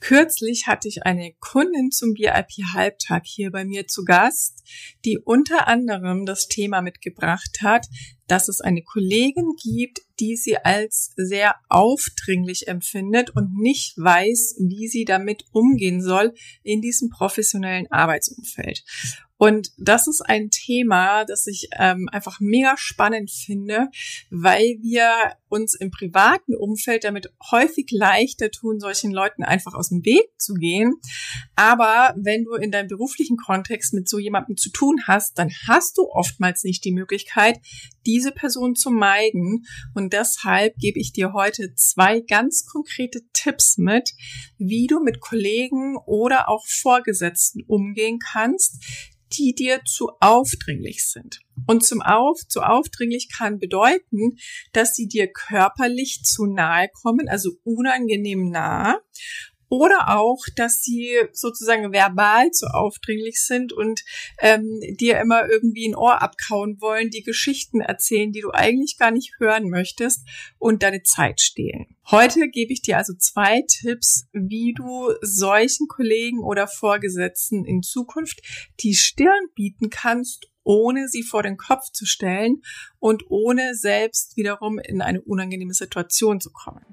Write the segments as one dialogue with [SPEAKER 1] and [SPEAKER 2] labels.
[SPEAKER 1] Kürzlich hatte ich eine Kundin zum VIP-Halbtag hier bei mir zu Gast, die unter anderem das Thema mitgebracht hat, dass es eine Kollegin gibt, die sie als sehr aufdringlich empfindet und nicht weiß, wie sie damit umgehen soll in diesem professionellen Arbeitsumfeld. Und das ist ein Thema, das ich einfach mega spannend finde, weil wir uns im privaten Umfeld damit häufig leichter tun, solchen Leuten einfach aus dem Weg zu gehen. Aber wenn du in deinem beruflichen Kontext mit so jemandem zu tun hast, dann hast du oftmals nicht die Möglichkeit, diese Person zu meiden. Und deshalb gebe ich dir heute 2 ganz konkrete Tipps mit, wie du mit Kollegen oder auch Vorgesetzten umgehen kannst, die dir zu aufdringlich sind. Und zu aufdringlich kann bedeuten, dass sie dir körperlich zu nahe kommen, also unangenehm nah. Oder auch, dass sie sozusagen verbal zu aufdringlich sind und dir immer irgendwie ein Ohr abkauen wollen, die Geschichten erzählen, die du eigentlich gar nicht hören möchtest und deine Zeit stehlen. Heute gebe ich dir also 2 Tipps, wie du solchen Kollegen oder Vorgesetzten in Zukunft die Stirn bieten kannst, ohne sie vor den Kopf zu stellen und ohne selbst wiederum in eine unangenehme Situation zu kommen.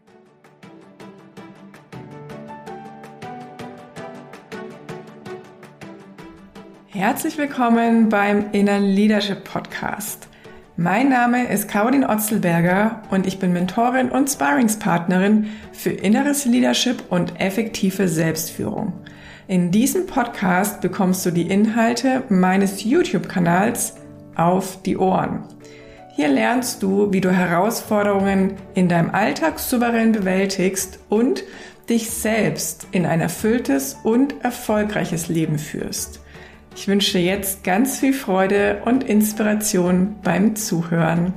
[SPEAKER 1] Herzlich willkommen beim Inner Leadership Podcast. Mein Name ist Caroline Otzelberger und ich bin Mentorin und Sparringspartnerin für inneres Leadership und effektive Selbstführung. In diesem Podcast bekommst du die Inhalte meines YouTube-Kanals auf die Ohren. Hier lernst du, wie du Herausforderungen in deinem Alltag souverän bewältigst und dich selbst in ein erfülltes und erfolgreiches Leben führst. Ich wünsche dir jetzt ganz viel Freude und Inspiration beim Zuhören.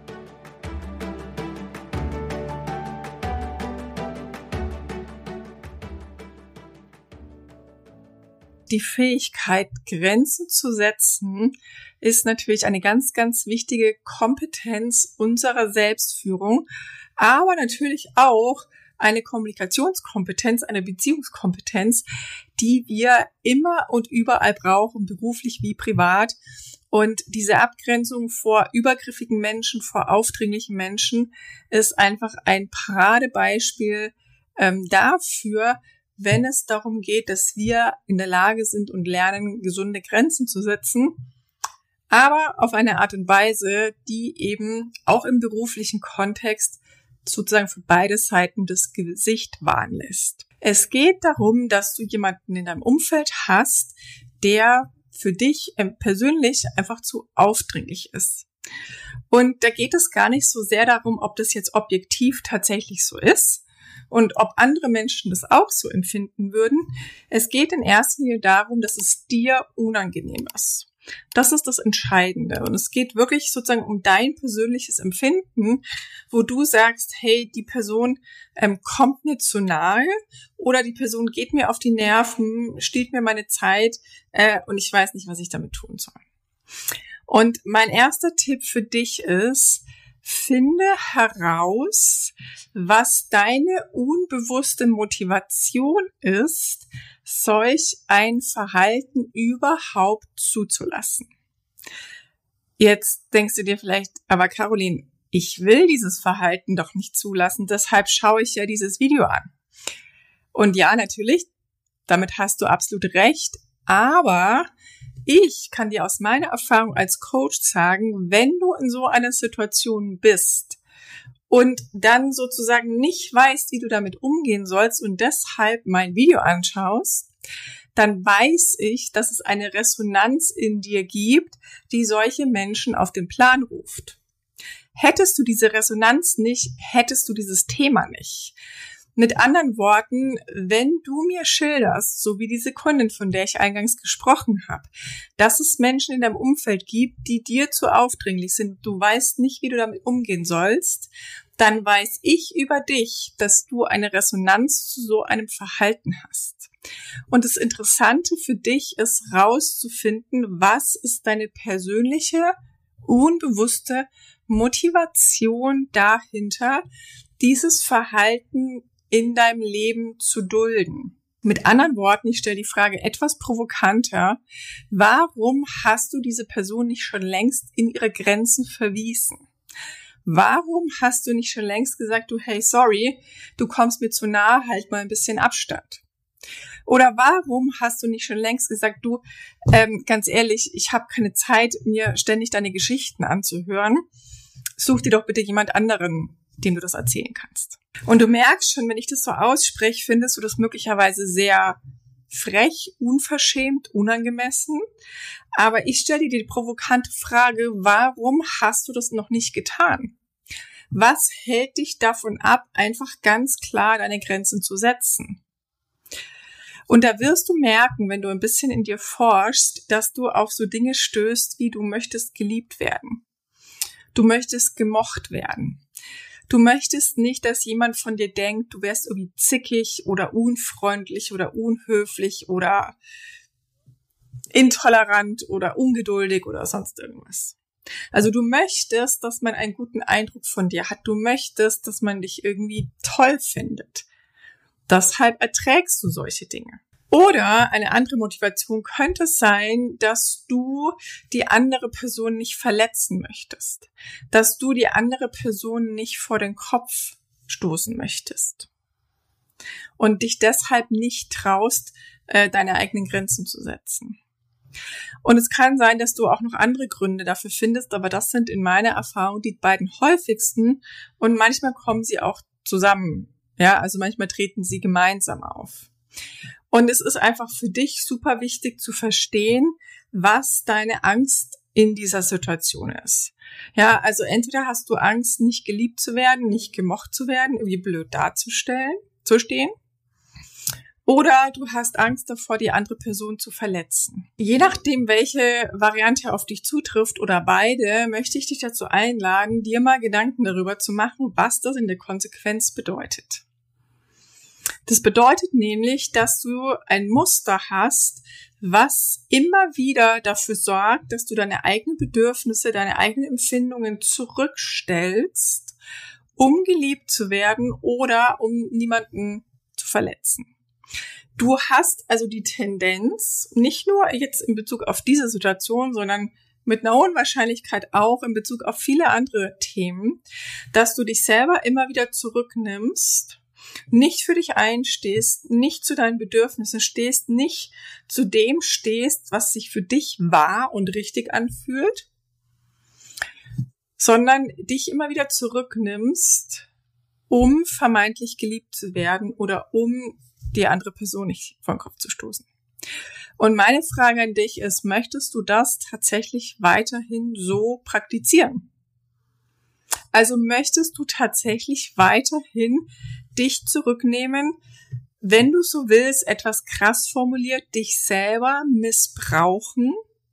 [SPEAKER 1] Die Fähigkeit, Grenzen zu setzen, ist natürlich eine ganz, ganz wichtige Kompetenz unserer Selbstführung, aber natürlich auch eine Kommunikationskompetenz, eine Beziehungskompetenz, die wir immer und überall brauchen, beruflich wie privat. Und diese Abgrenzung vor übergriffigen Menschen, vor aufdringlichen Menschen ist einfach ein Paradebeispiel dafür, wenn es darum geht, dass wir in der Lage sind und lernen, gesunde Grenzen zu setzen, aber auf eine Art und Weise, die eben auch im beruflichen Kontext sozusagen für beide Seiten das Gesicht wahren lässt. Es geht darum, dass du jemanden in deinem Umfeld hast, der für dich persönlich einfach zu aufdringlich ist. Und da geht es gar nicht so sehr darum, ob das jetzt objektiv tatsächlich so ist und ob andere Menschen das auch so empfinden würden. Es geht in erster Linie darum, dass es dir unangenehm ist. Das ist das Entscheidende. Und es geht wirklich sozusagen um dein persönliches Empfinden, wo du sagst, hey, die Person kommt mir zu nahe oder die Person geht mir auf die Nerven, stiehlt mir meine Zeit und ich weiß nicht, was ich damit tun soll. Und mein erster Tipp für dich ist, finde heraus, was deine unbewusste Motivation ist, solch ein Verhalten überhaupt zuzulassen. Jetzt denkst du dir vielleicht, aber Caroline, ich will dieses Verhalten doch nicht zulassen, deshalb schaue ich ja dieses Video an. Und ja, natürlich, damit hast du absolut recht, aber ich kann dir aus meiner Erfahrung als Coach sagen, wenn du in so einer Situation bist und dann sozusagen nicht weißt, wie du damit umgehen sollst und deshalb mein Video anschaust, dann weiß ich, dass es eine Resonanz in dir gibt, die solche Menschen auf den Plan ruft. Hättest du diese Resonanz nicht, hättest du dieses Thema nicht. Mit anderen Worten, wenn du mir schilderst, so wie diese Kundin, von der ich eingangs gesprochen habe, dass es Menschen in deinem Umfeld gibt, die dir zu aufdringlich sind, du weißt nicht, wie du damit umgehen sollst, dann weiß ich über dich, dass du eine Resonanz zu so einem Verhalten hast. Und das Interessante für dich ist, rauszufinden, was ist deine persönliche, unbewusste Motivation dahinter, dieses Verhalten in deinem Leben zu dulden. Mit anderen Worten, ich stelle die Frage etwas provokanter: Warum hast du diese Person nicht schon längst in ihre Grenzen verwiesen? Warum hast du nicht schon längst gesagt, du, hey, sorry, du kommst mir zu nah, halt mal ein bisschen Abstand? Oder warum hast du nicht schon längst gesagt, du, ganz ehrlich, ich habe keine Zeit, mir ständig deine Geschichten anzuhören. Such dir doch bitte jemand anderen, dem du das erzählen kannst. Und du merkst schon, wenn ich das so ausspreche, findest du das möglicherweise sehr frech, unverschämt, unangemessen. Aber ich stelle dir die provokante Frage: Warum hast du das noch nicht getan? Was hält dich davon ab, einfach ganz klar deine Grenzen zu setzen? Und da wirst du merken, wenn du ein bisschen in dir forschst, dass du auf so Dinge stößt, wie: Du möchtest geliebt werden. Du möchtest gemocht werden. Du möchtest nicht, dass jemand von dir denkt, du wärst irgendwie zickig oder unfreundlich oder unhöflich oder intolerant oder ungeduldig oder sonst irgendwas. Also du möchtest, dass man einen guten Eindruck von dir hat. Du möchtest, dass man dich irgendwie toll findet. Deshalb erträgst du solche Dinge. Oder eine andere Motivation könnte sein, dass du die andere Person nicht verletzen möchtest. Dass du die andere Person nicht vor den Kopf stoßen möchtest. Und dich deshalb nicht traust, deine eigenen Grenzen zu setzen. Und es kann sein, dass du auch noch andere Gründe dafür findest, aber das sind in meiner Erfahrung die beiden häufigsten und manchmal kommen sie auch zusammen. Ja, also manchmal treten sie gemeinsam auf. Und es ist einfach für dich super wichtig zu verstehen, was deine Angst in dieser Situation ist. Ja, also entweder hast du Angst, nicht geliebt zu werden, nicht gemocht zu werden, irgendwie blöd dazustehen, oder du hast Angst davor, die andere Person zu verletzen. Je nachdem, welche Variante auf dich zutrifft oder beide, möchte ich dich dazu einladen, dir mal Gedanken darüber zu machen, was das in der Konsequenz bedeutet. Das bedeutet nämlich, dass du ein Muster hast, was immer wieder dafür sorgt, dass du deine eigenen Bedürfnisse, deine eigenen Empfindungen zurückstellst, um geliebt zu werden oder um niemanden zu verletzen. Du hast also die Tendenz, nicht nur jetzt in Bezug auf diese Situation, sondern mit einer hohen Wahrscheinlichkeit auch in Bezug auf viele andere Themen, dass du dich selber immer wieder zurücknimmst, nicht für dich einstehst, nicht zu deinen Bedürfnissen stehst, nicht zu dem stehst, was sich für dich wahr und richtig anfühlt, sondern dich immer wieder zurücknimmst, um vermeintlich geliebt zu werden oder um die andere Person nicht vor den Kopf zu stoßen. Und meine Frage an dich ist: Möchtest du das tatsächlich weiterhin so praktizieren? Also möchtest du tatsächlich weiterhin dich zurücknehmen, wenn du so willst, etwas krass formuliert, dich selber missbrauchen,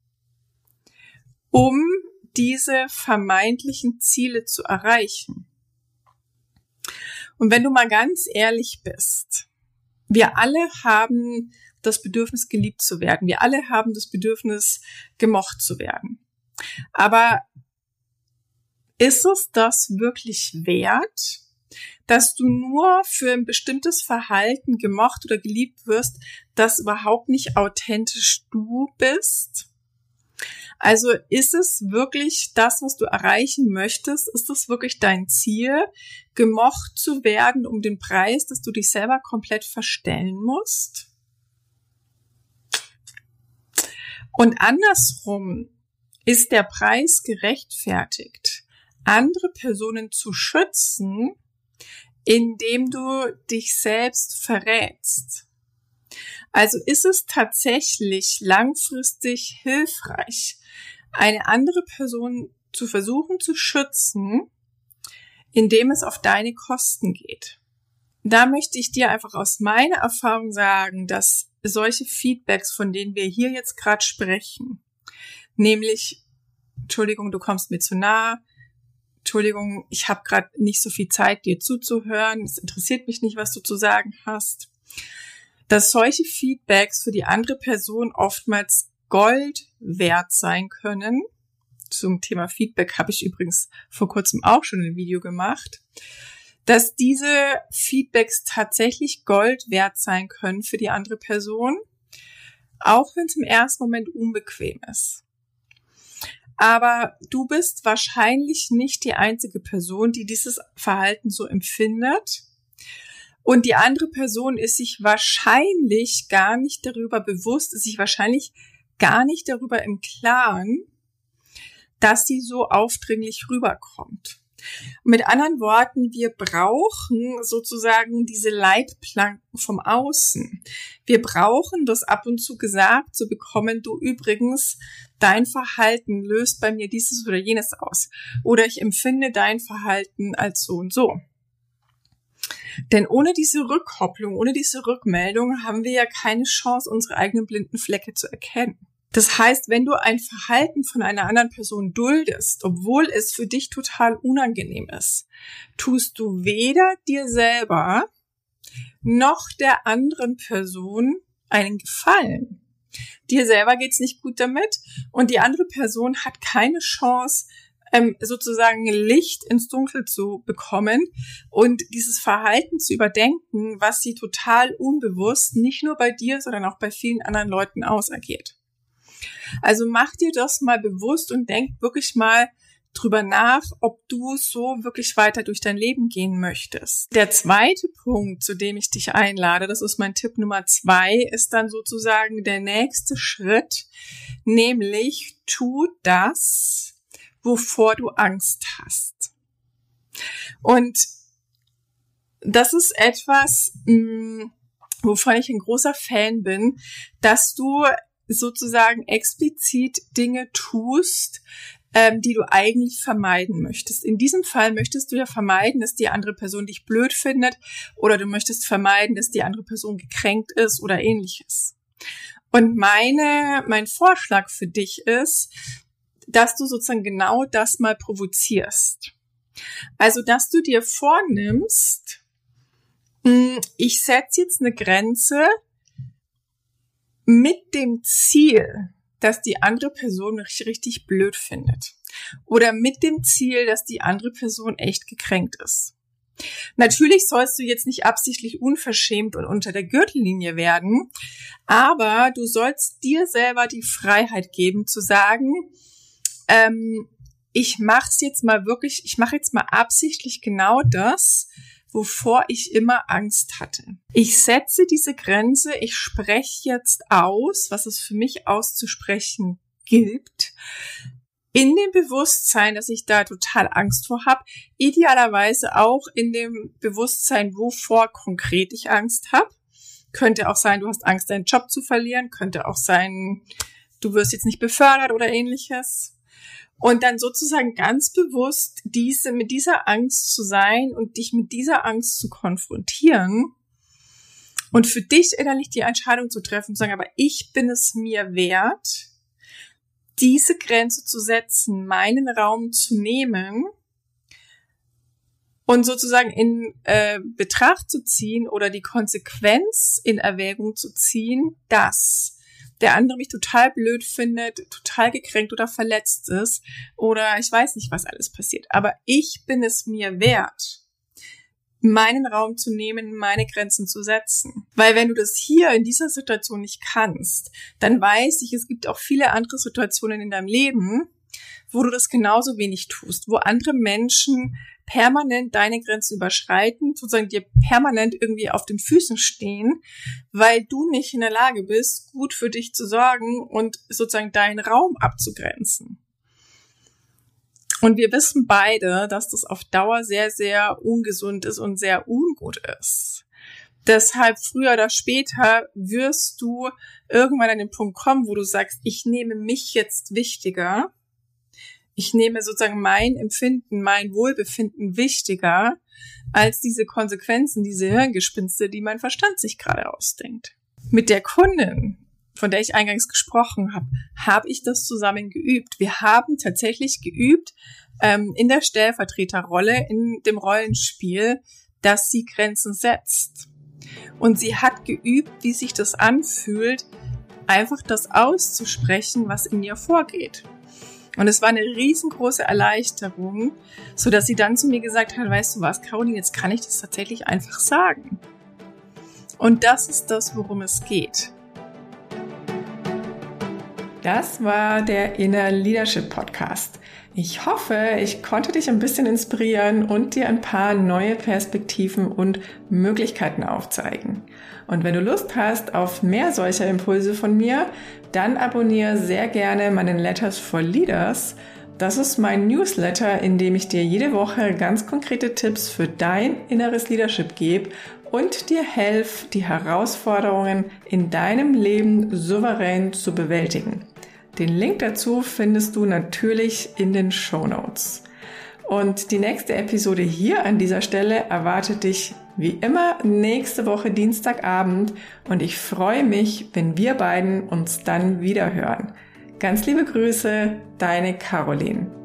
[SPEAKER 1] um diese vermeintlichen Ziele zu erreichen? Und wenn du mal ganz ehrlich bist, wir alle haben das Bedürfnis, geliebt zu werden. Wir alle haben das Bedürfnis, gemocht zu werden. Aber ist es das wirklich wert, dass du nur für ein bestimmtes Verhalten gemocht oder geliebt wirst, das überhaupt nicht authentisch du bist? Also ist es wirklich das, was du erreichen möchtest? Ist es wirklich dein Ziel, gemocht zu werden um den Preis, dass du dich selber komplett verstellen musst? Und andersrum, ist der Preis gerechtfertigt, andere Personen zu schützen, indem du dich selbst verrätst? Also ist es tatsächlich langfristig hilfreich, eine andere Person zu versuchen zu schützen, indem es auf deine Kosten geht? Da möchte ich dir einfach aus meiner Erfahrung sagen, dass solche Feedbacks, von denen wir hier jetzt gerade sprechen, nämlich: Entschuldigung, du kommst mir zu nah, Entschuldigung, ich habe gerade nicht so viel Zeit, dir zuzuhören, es interessiert mich nicht, was du zu sagen hast, dass solche Feedbacks für die andere Person oftmals Gold wert sein können. Zum Thema Feedback habe ich übrigens vor kurzem auch schon ein Video gemacht. dass diese Feedbacks tatsächlich Gold wert sein können für die andere Person, auch wenn es im ersten Moment unbequem ist. Aber du bist wahrscheinlich nicht die einzige Person, die dieses Verhalten so empfindet. Und die andere Person ist sich wahrscheinlich gar nicht darüber bewusst, ist sich wahrscheinlich gar nicht darüber im Klaren, dass sie so aufdringlich rüberkommt. Mit anderen Worten, wir brauchen sozusagen diese Leitplanken vom Außen. Wir brauchen das ab und zu gesagt zu bekommen, du übrigens, dein Verhalten löst bei mir dieses oder jenes aus. Oder ich empfinde dein Verhalten als so und so. Denn ohne diese Rückkopplung, ohne diese Rückmeldung haben wir ja keine Chance, unsere eigenen blinden Flecke zu erkennen. Das heißt, wenn du ein Verhalten von einer anderen Person duldest, obwohl es für dich total unangenehm ist, tust du weder dir selber noch der anderen Person einen Gefallen. Dir selber geht's nicht gut damit und die andere Person hat keine Chance, sozusagen Licht ins Dunkel zu bekommen und dieses Verhalten zu überdenken, was sie total unbewusst nicht nur bei dir, sondern auch bei vielen anderen Leuten ausagiert. Also mach dir das mal bewusst und denk wirklich mal drüber nach, ob du so wirklich weiter durch dein Leben gehen möchtest. Der zweite Punkt, zu dem ich dich einlade, das ist mein Tipp Nummer 2, ist dann sozusagen der nächste Schritt, nämlich tu das, wovor du Angst hast. Und das ist etwas, wovon ich ein großer Fan bin, dass du sozusagen explizit Dinge tust, die du eigentlich vermeiden möchtest. In diesem Fall möchtest du ja vermeiden, dass die andere Person dich blöd findet oder du möchtest vermeiden, dass die andere Person gekränkt ist oder ähnliches. Und mein Vorschlag für dich ist, dass du sozusagen genau das mal provozierst. Also, dass du dir vornimmst, ich setze jetzt eine Grenze mit dem Ziel, dass die andere Person mich richtig blöd findet. Oder mit dem Ziel, dass die andere Person echt gekränkt ist. Natürlich sollst du jetzt nicht absichtlich unverschämt und unter der Gürtellinie werden, aber du sollst dir selber die Freiheit geben zu sagen, ich mache jetzt mal absichtlich genau das, wovor ich immer Angst hatte. Ich setze diese Grenze, ich spreche jetzt aus, was es für mich auszusprechen gilt, in dem Bewusstsein, dass ich da total Angst vor habe, idealerweise auch in dem Bewusstsein, wovor konkret ich Angst habe. Könnte auch sein, du hast Angst, deinen Job zu verlieren, könnte auch sein, du wirst jetzt nicht befördert oder ähnliches. Und dann sozusagen ganz bewusst mit dieser Angst zu sein und dich mit dieser Angst zu konfrontieren und für dich innerlich die Entscheidung zu treffen, zu sagen, aber ich bin es mir wert, diese Grenze zu setzen, meinen Raum zu nehmen und sozusagen in Betracht zu ziehen oder die Konsequenz in Erwägung zu ziehen, dass der andere mich total blöd findet, total gekränkt oder verletzt ist oder ich weiß nicht, was alles passiert. Aber ich bin es mir wert, meinen Raum zu nehmen, meine Grenzen zu setzen. Weil wenn du das hier in dieser Situation nicht kannst, dann weiß ich, es gibt auch viele andere Situationen in deinem Leben, wo du das genauso wenig tust, wo andere Menschen permanent deine Grenzen überschreiten, sozusagen dir permanent irgendwie auf den Füßen stehen, weil du nicht in der Lage bist, gut für dich zu sorgen und sozusagen deinen Raum abzugrenzen. Und wir wissen beide, dass das auf Dauer sehr, sehr ungesund ist und sehr ungut ist. Deshalb früher oder später wirst du irgendwann an den Punkt kommen, wo du sagst, ich nehme mich jetzt wichtiger. Ich nehme sozusagen mein Empfinden, mein Wohlbefinden wichtiger als diese Konsequenzen, diese Hirngespinste, die mein Verstand sich gerade ausdenkt. Mit der Kundin, von der ich eingangs gesprochen habe, habe ich das zusammen geübt. Wir haben tatsächlich geübt in der Stellvertreterrolle, in dem Rollenspiel, dass sie Grenzen setzt. Und sie hat geübt, wie sich das anfühlt, einfach das auszusprechen, was in ihr vorgeht. Und es war eine riesengroße Erleichterung, so dass sie dann zu mir gesagt hat, weißt du was, Caroline, jetzt kann ich das tatsächlich einfach sagen. Und das ist das, worum es geht. Das war der Inner Leadership Podcast. Ich hoffe, ich konnte dich ein bisschen inspirieren und dir ein paar neue Perspektiven und Möglichkeiten aufzeigen. Und wenn du Lust hast auf mehr solcher Impulse von mir, dann abonniere sehr gerne meinen Letters for Leaders. Das ist mein Newsletter, in dem ich dir jede Woche ganz konkrete Tipps für dein inneres Leadership gebe und dir helfe, die Herausforderungen in deinem Leben souverän zu bewältigen. Den Link dazu findest du natürlich in den Shownotes. Und die nächste Episode hier an dieser Stelle erwartet dich wie immer nächste Woche Dienstagabend und ich freue mich, wenn wir beiden uns dann wieder hören. Ganz liebe Grüße, deine Caroline.